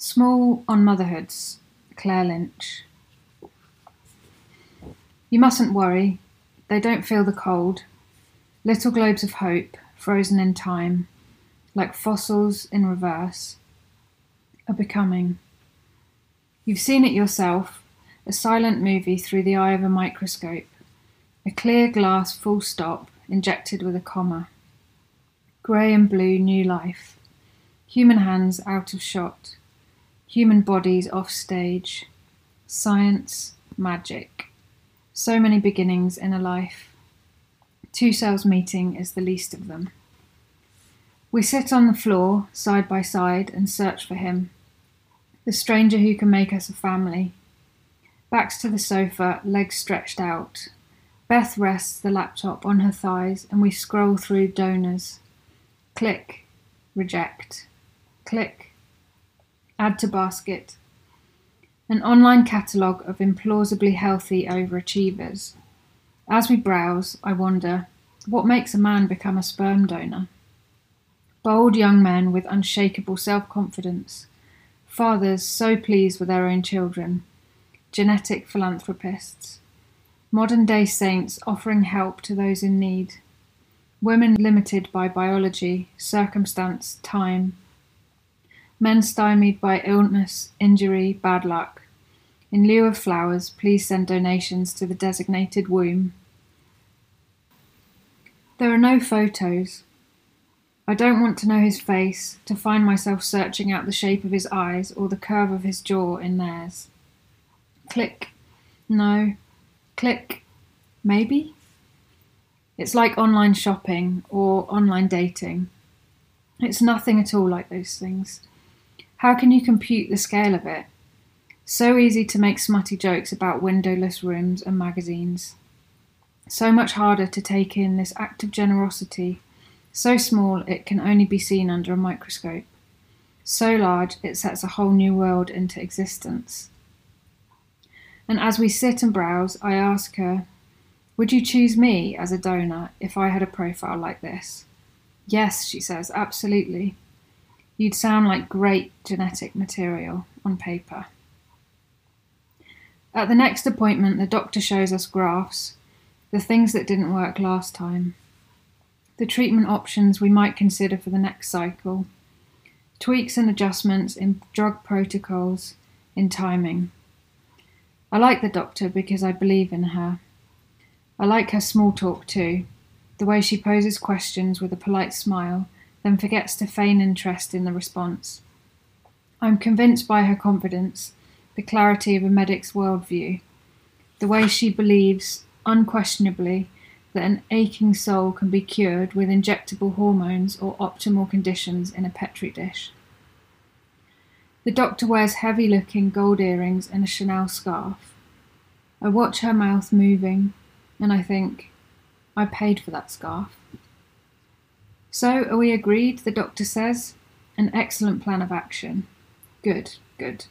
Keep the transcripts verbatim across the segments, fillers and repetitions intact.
Small on Motherhoods, Claire Lynch. You mustn't worry, they don't feel the cold. Little globes of hope, frozen in time, like fossils in reverse, are becoming. You've seen it yourself, a silent movie through the eye of a microscope, a clear glass full stop injected with a comma. Grey and blue new life, human hands out of shot, human bodies off stage, science, magic. So many beginnings in a life. Two cells meeting is the least of them. We sit on the floor, side by side, and search for him, the stranger who can make us a family. Backs to the sofa, legs stretched out. Beth rests the laptop on her thighs, and we scroll through donors. Click, reject, click, add to basket. An online catalogue of implausibly healthy overachievers. As we browse, I wonder, what makes a man become a sperm donor? Bold young men with unshakable self-confidence, fathers so pleased with their own children, genetic philanthropists, modern-day saints offering help to those in need, women limited by biology, circumstance, time, men stymied by illness, injury, bad luck. In lieu of flowers, please send donations to the designated womb. There are no photos. I don't want to know his face, to find myself searching out the shape of his eyes or the curve of his jaw in theirs. Click. No. Click. Maybe? It's like online shopping or online dating. It's nothing at all like those things. How can you compute the scale of it? So easy to make smutty jokes about windowless rooms and magazines. So much harder to take in this act of generosity, so small it can only be seen under a microscope. So large it sets a whole new world into existence. And as we sit and browse, I ask her, would you choose me as a donor if I had a profile like this? Yes, she says, absolutely. You'd sound like great genetic material on paper. At the next appointment, the doctor shows us graphs, the things that didn't work last time, the treatment options we might consider for the next cycle, tweaks and adjustments in drug protocols, in timing. I like the doctor because I believe in her. I like her small talk too, the way she poses questions with a polite smile, then forgets to feign interest in the response. I'm convinced by her confidence, the clarity of a medic's worldview, the way she believes, unquestionably, that an aching soul can be cured with injectable hormones or optimal conditions in a petri dish. The doctor wears heavy-looking gold earrings and a Chanel scarf. I watch her mouth moving, and I think, I paid for that scarf. So, are we agreed, the doctor says? An excellent plan of action. Good, good.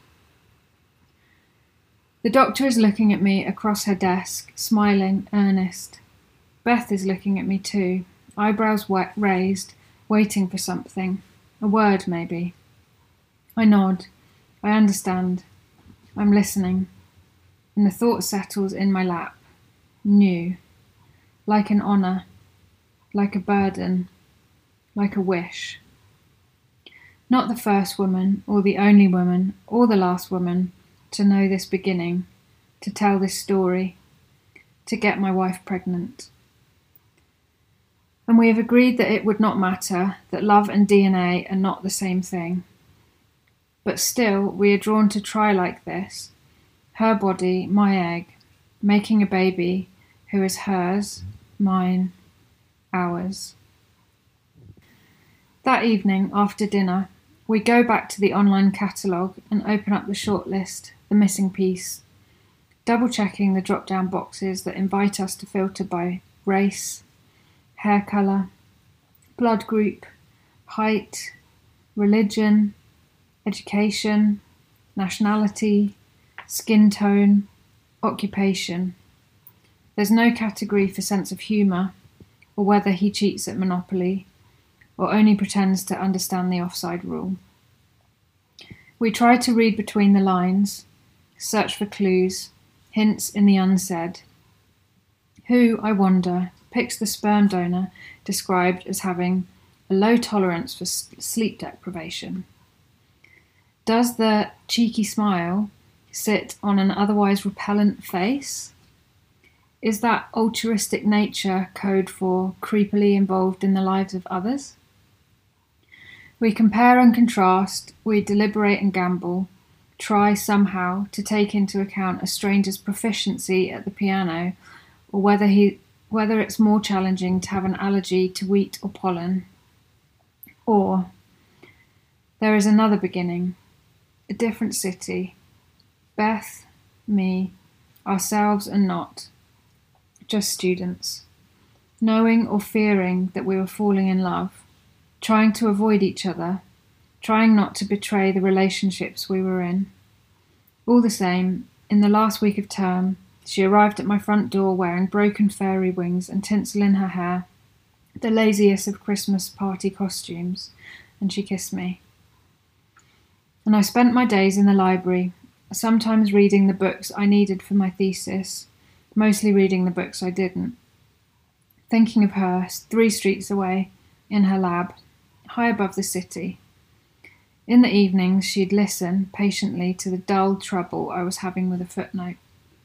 The doctor is looking at me across her desk, smiling, earnest. Beth is looking at me too, eyebrows wet, raised, waiting for something. A word, maybe. I nod. I understand. I'm listening. And the thought settles in my lap. New. Like an honour. Like a burden. Like a wish. Not the first woman, or the only woman, or the last woman, to know this beginning, to tell this story, to get my wife pregnant. And we have agreed that it would not matter, that love and D N A are not the same thing. But still, we are drawn to try like this, her body, my egg, making a baby who is hers, mine, ours. That evening, after dinner, we go back to the online catalogue and open up the shortlist, the missing piece, double-checking the drop-down boxes that invite us to filter by race, hair colour, blood group, height, religion, education, nationality, skin tone, occupation. There's no category for sense of humour, or whether he cheats at Monopoly, or only pretends to understand the offside rule. We try to read between the lines, search for clues, hints in the unsaid. Who, I wonder, picks the sperm donor described as having a low tolerance for sleep deprivation? Does the cheeky smile sit on an otherwise repellent face? Is that altruistic nature code for creepily involved in the lives of others? We compare and contrast, we deliberate and gamble, try somehow to take into account a stranger's proficiency at the piano, or whether he whether it's more challenging to have an allergy to wheat or pollen. Or there is another beginning, a different city, Beth, me, ourselves and not, just students, knowing or fearing that we were falling in love, trying to avoid each other, trying not to betray the relationships we were in. All the same, in the last week of term, she arrived at my front door wearing broken fairy wings and tinsel in her hair, the laziest of Christmas party costumes, and she kissed me. And I spent my days in the library, sometimes reading the books I needed for my thesis, mostly reading the books I didn't. Thinking of her, three streets away, in her lab, high above the city. In the evenings, she'd listen patiently to the dull trouble I was having with a footnote.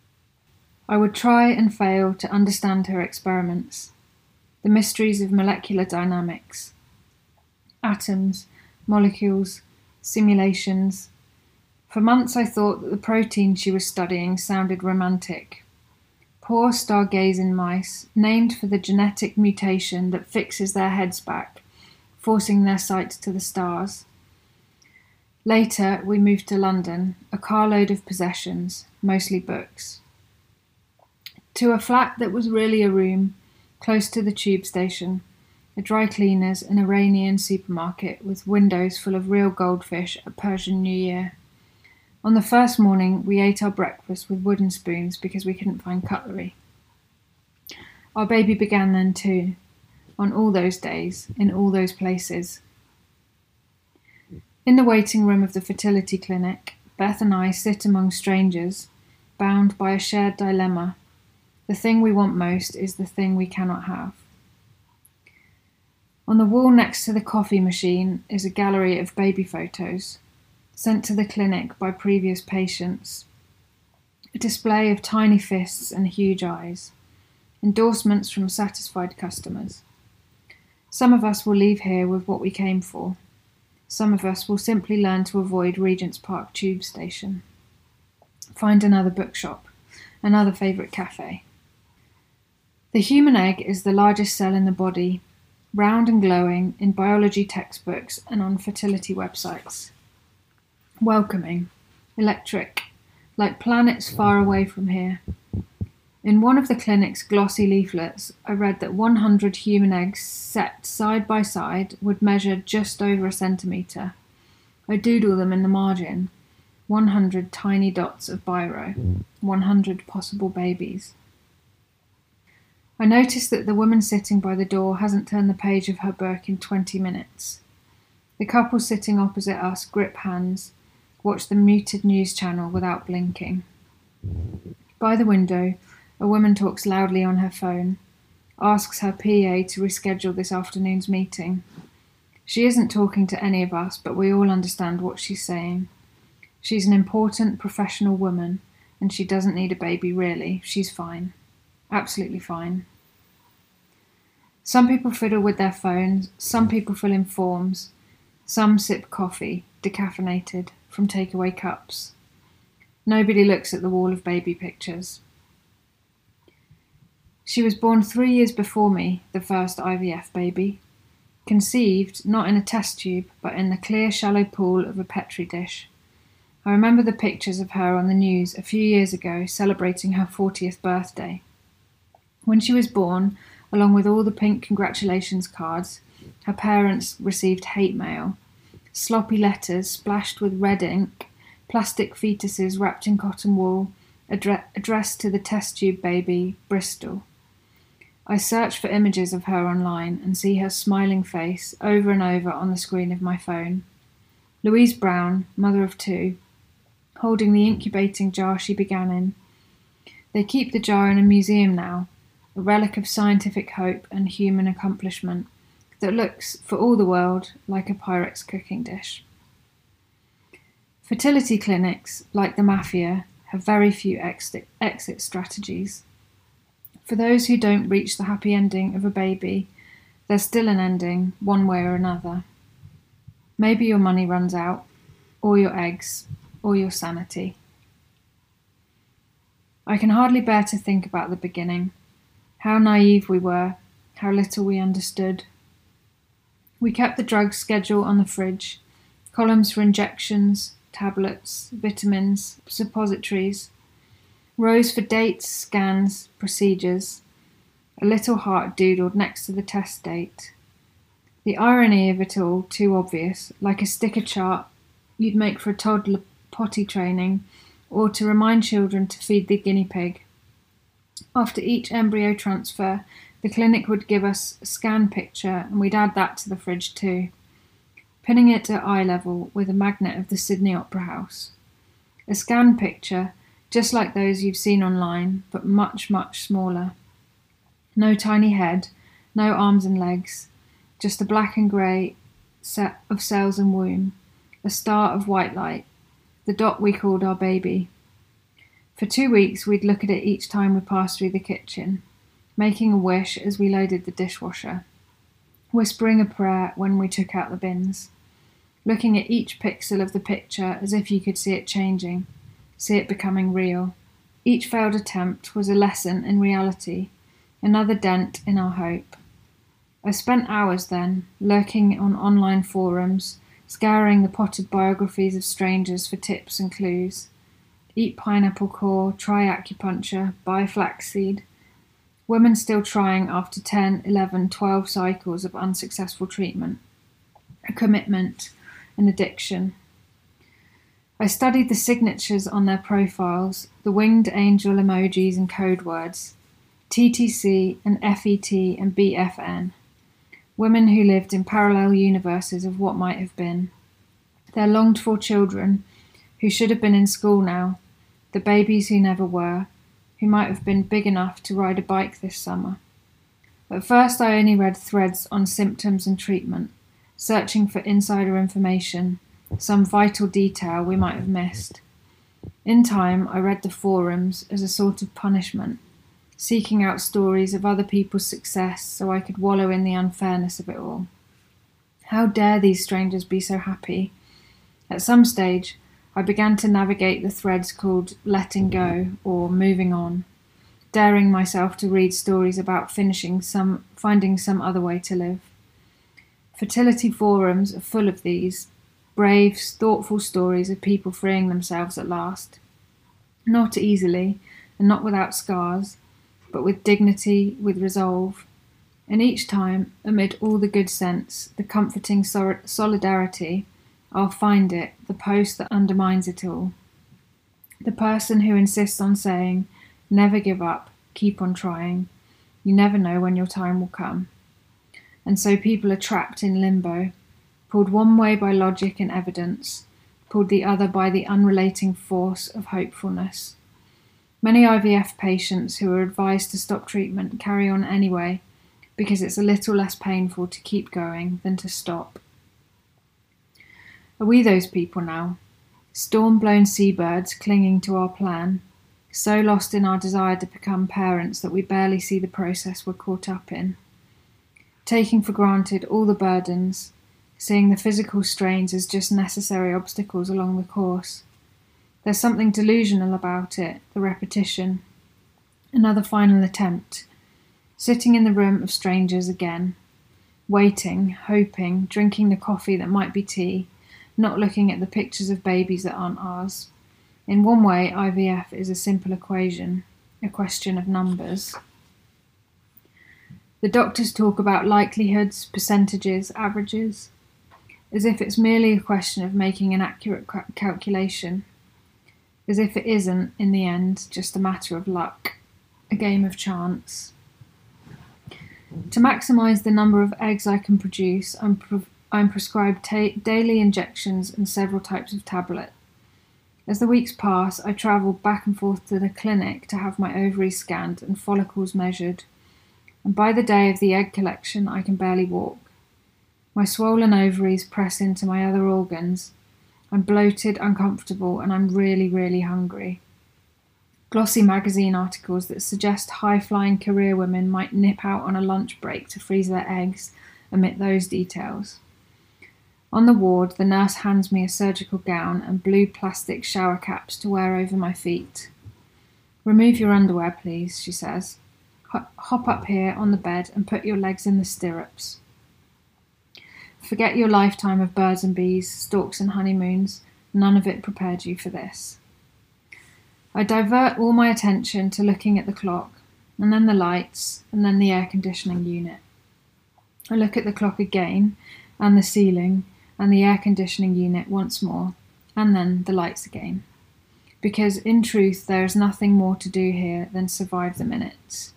I would try and fail to understand her experiments, the mysteries of molecular dynamics, atoms, molecules, simulations. For months I thought that the protein she was studying sounded romantic. Poor stargazing mice, named for the genetic mutation that fixes their heads back, forcing their sight to the stars. Later, we moved to London, a carload of possessions, mostly books. To a flat that was really a room, close to the tube station, a dry cleaner's, an Iranian supermarket with windows full of real goldfish at Persian New Year. On the first morning, we ate our breakfast with wooden spoons because we couldn't find cutlery. Our baby began then too, on all those days, in all those places. In the waiting room of the fertility clinic, Beth and I sit among strangers, bound by a shared dilemma. The thing we want most is the thing we cannot have. On the wall next to the coffee machine is a gallery of baby photos, sent to the clinic by previous patients. A display of tiny fists and huge eyes. Endorsements from satisfied customers. Some of us will leave here with what we came for. Some of us will simply learn to avoid Regent's Park tube station. Find another bookshop, another favourite cafe. The human egg is the largest cell in the body, round and glowing in biology textbooks and on fertility websites. Welcoming, electric, like planets far away from here. In one of the clinic's glossy leaflets, I read that one hundred human eggs set side by side would measure just over a centimetre. I doodle them in the margin. one hundred tiny dots of biro. one hundred possible babies. I notice that the woman sitting by the door hasn't turned the page of her book in twenty minutes. The couple sitting opposite us grip hands, watch the muted news channel without blinking. By the window, a woman talks loudly on her phone, asks her P A to reschedule this afternoon's meeting. She isn't talking to any of us, but we all understand what she's saying. She's an important professional woman, and she doesn't need a baby really. She's fine. Absolutely fine. Some people fiddle with their phones, some people fill in forms, some sip coffee, decaffeinated, from takeaway cups. Nobody looks at the wall of baby pictures. She was born three years before me, the first I V F baby. Conceived, not in a test tube, but in the clear, shallow pool of a Petri dish. I remember the pictures of her on the news a few years ago celebrating her fortieth birthday. When she was born, along with all the pink congratulations cards, her parents received hate mail, sloppy letters splashed with red ink, plastic fetuses wrapped in cotton wool, addre- addressed to the test tube baby, Bristol. I search for images of her online and see her smiling face over and over on the screen of my phone. Louise Brown, mother of two, holding the incubating jar she began in. They keep the jar in a museum now, a relic of scientific hope and human accomplishment that looks, for all the world, like a Pyrex cooking dish. Fertility clinics, like the mafia, have very few exit, exit strategies. For those who don't reach the happy ending of a baby, there's still an ending, one way or another. Maybe your money runs out, or your eggs, or your sanity. I can hardly bear to think about the beginning, how naive we were, how little we understood. We kept the drug schedule on the fridge, columns for injections, tablets, vitamins, suppositories, rows for dates, scans, procedures, a little heart doodled next to the test date. The irony of it all too obvious, like a sticker chart you'd make for a toddler potty training, or to remind children to feed the guinea pig. After each embryo transfer, the clinic would give us a scan picture and we'd add that to the fridge too, pinning it at eye level with a magnet of the Sydney Opera House. A scan picture, just like those you've seen online, but much, much smaller. No tiny head, no arms and legs, just a black and grey set of cells and womb, a star of white light, the dot we called our baby. For two weeks we'd look at it each time we passed through the kitchen, making a wish as we loaded the dishwasher, whispering a prayer when we took out the bins, looking at each pixel of the picture as if you could see it changing, see it becoming real. Each failed attempt was a lesson in reality, another dent in our hope. I spent hours then, lurking on online forums, scouring the potted biographies of strangers for tips and clues. Eat pineapple core, try acupuncture, buy flaxseed. Women still trying after ten, eleven, twelve cycles of unsuccessful treatment. A commitment, an addiction. I studied the signatures on their profiles, the winged angel emojis and code words, T T C and F E T and B F N. Women who lived in parallel universes of what might have been. Their longed-for children, who should have been in school now, the babies who never were, who might have been big enough to ride a bike this summer. At first I only read threads on symptoms and treatment, searching for insider information, some vital detail we might have missed. In time I read the forums as a sort of punishment, seeking out stories of other people's success so I could wallow in the unfairness of it all. How dare these strangers be so happy? At some stage, I began to navigate the threads called letting go or moving on, daring myself to read stories about finishing some, finding some other way to live. Fertility forums are full of these, brave, thoughtful stories of people freeing themselves at last. Not easily, and not without scars, but with dignity, with resolve, and each time, amid all the good sense, the comforting solidarity, I'll find it, the post that undermines it all. The person who insists on saying, never give up, keep on trying, you never know when your time will come. And so people are trapped in limbo, pulled one way by logic and evidence, pulled the other by the unrelating force of hopefulness. Many I V F patients who are advised to stop treatment carry on anyway, because it's a little less painful to keep going than to stop. Are we those people now? Storm-blown seabirds clinging to our plan, so lost in our desire to become parents that we barely see the process we're caught up in. Taking for granted all the burdens, seeing the physical strains as just necessary obstacles along the course. There's something delusional about it, the repetition. Another final attempt. Sitting in the room of strangers again. Waiting, hoping, drinking the coffee that might be tea, not looking at the pictures of babies that aren't ours. In one way, I V F is a simple equation, a question of numbers. The doctors talk about likelihoods, percentages, averages, as if it's merely a question of making an accurate calculation. As if it isn't, in the end, just a matter of luck, a game of chance. To maximise the number of eggs I can produce, I'm, pro- I'm prescribed ta- daily injections and several types of tablet. As the weeks pass, I travel back and forth to the clinic to have my ovaries scanned and follicles measured, and by the day of the egg collection I can barely walk. My swollen ovaries press into my other organs. I'm bloated, uncomfortable, and I'm really, really hungry. Glossy magazine articles that suggest high-flying career women might nip out on a lunch break to freeze their eggs omit those details. On the ward, the nurse hands me a surgical gown and blue plastic shower caps to wear over my feet. "Remove your underwear, please," she says. "Hop up here on the bed and put your legs in the stirrups. Forget your lifetime of birds and bees, storks and honeymoons. None of it prepared you for this." I divert all my attention to looking at the clock, and then the lights, and then the air conditioning unit. I look at the clock again, and the ceiling, and the air conditioning unit once more, and then the lights again. Because, in truth, there is nothing more to do here than survive the minutes.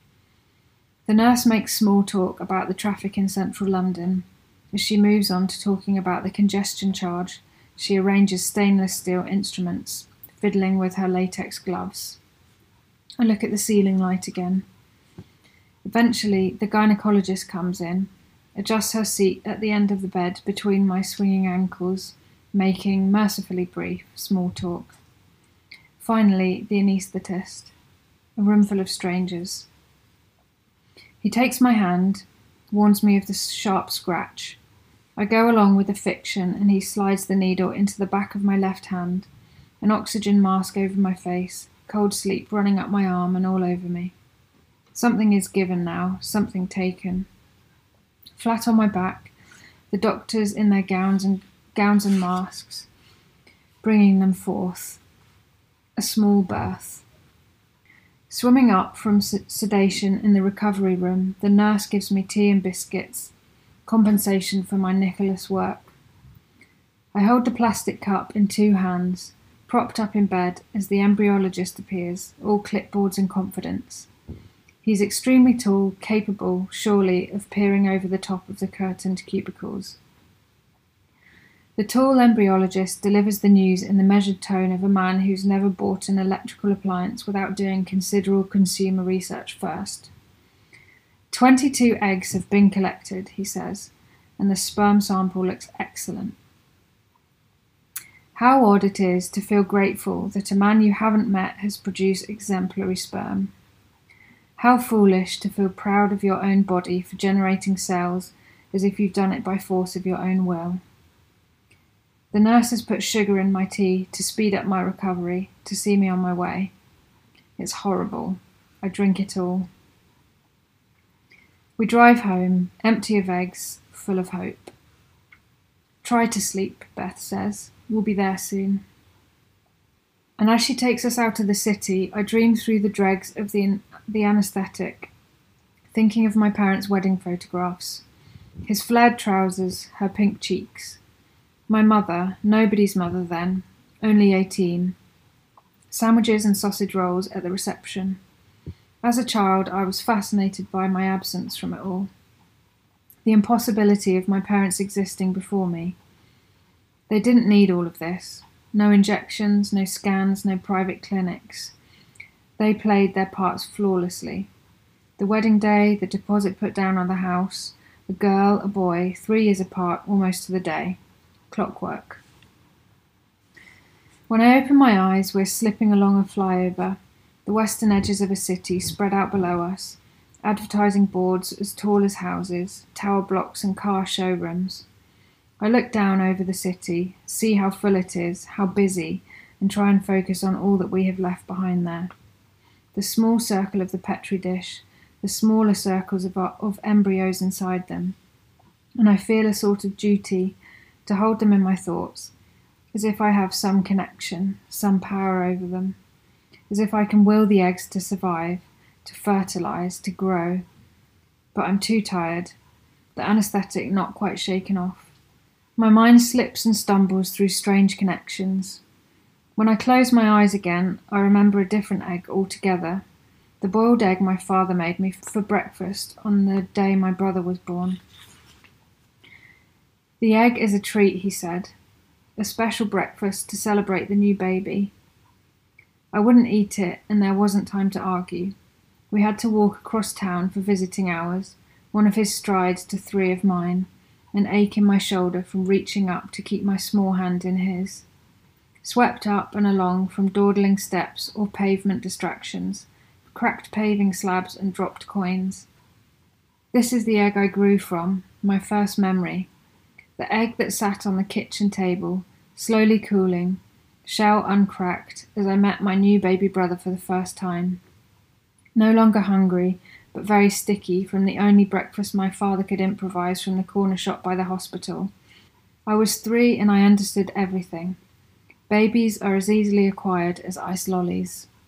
The nurse makes small talk about the traffic in central London. As she moves on to talking about the congestion charge, she arranges stainless steel instruments, fiddling with her latex gloves. I look at the ceiling light again. Eventually, the gynecologist comes in, adjusts her seat at the end of the bed between my swinging ankles, making, mercifully brief, small talk. Finally, the anaesthetist, a room full of strangers. He takes my hand, warns me of the sharp scratch. I go along with the fiction, and he slides the needle into the back of my left hand, an oxygen mask over my face, cold sleep running up my arm and all over me. Something is given now, something taken. Flat on my back, the doctors in their gowns and gowns and masks, bringing them forth. A small birth. Swimming up from sedation in the recovery room, the nurse gives me tea and biscuits, compensation for my Nicholas work. I hold the plastic cup in two hands, propped up in bed as the embryologist appears, all clipboards and confidence. He's extremely tall, capable, surely, of peering over the top of the curtained cubicles. The tall embryologist delivers the news in the measured tone of a man who's never bought an electrical appliance without doing considerable consumer research first. Twenty-two eggs have been collected, he says, and the sperm sample looks excellent. How odd it is to feel grateful that a man you haven't met has produced exemplary sperm. How foolish to feel proud of your own body for generating cells as if you've done it by force of your own will. The nurse has put sugar in my tea to speed up my recovery, to see me on my way. It's horrible. I drink it all. We drive home, empty of eggs, full of hope. "Try to sleep," Beth says. "We'll be there soon." And as she takes us out of the city, I dream through the dregs of the, the anaesthetic, thinking of my parents' wedding photographs. His flared trousers, her pink cheeks. My mother, nobody's mother then, only eighteen. Sandwiches and sausage rolls at the reception. As a child, I was fascinated by my absence from it all. The impossibility of my parents existing before me. They didn't need all of this. No injections, no scans, no private clinics. They played their parts flawlessly. The wedding day, the deposit put down on the house, a girl, a boy, three years apart, almost to the day. Clockwork. When I open my eyes, we're slipping along a flyover, the western edges of a city spread out below us, advertising boards as tall as houses, tower blocks and car showrooms. I look down over the city, see how full it is, how busy, and try and focus on all that we have left behind there. The small circle of the Petri dish, the smaller circles of, our, of embryos inside them, and I feel a sort of duty to hold them in my thoughts, as if I have some connection, some power over them, as if I can will the eggs to survive, to fertilise, to grow. But I'm too tired, the anaesthetic not quite shaken off. My mind slips and stumbles through strange connections. When I close my eyes again, I remember a different egg altogether, the boiled egg my father made me for breakfast on the day my brother was born. The egg is a treat, he said. A special breakfast to celebrate the new baby. I wouldn't eat it, and there wasn't time to argue. We had to walk across town for visiting hours, one of his strides to three of mine, an ache in my shoulder from reaching up to keep my small hand in his. Swept up and along from dawdling steps or pavement distractions, cracked paving slabs and dropped coins. This is the egg I grew from, my first memory. The egg that sat on the kitchen table, slowly cooling, shell uncracked, as I met my new baby brother for the first time. No longer hungry, but very sticky from the only breakfast my father could improvise from the corner shop by the hospital. I was three and I understood everything. Babies are as easily acquired as ice lollies.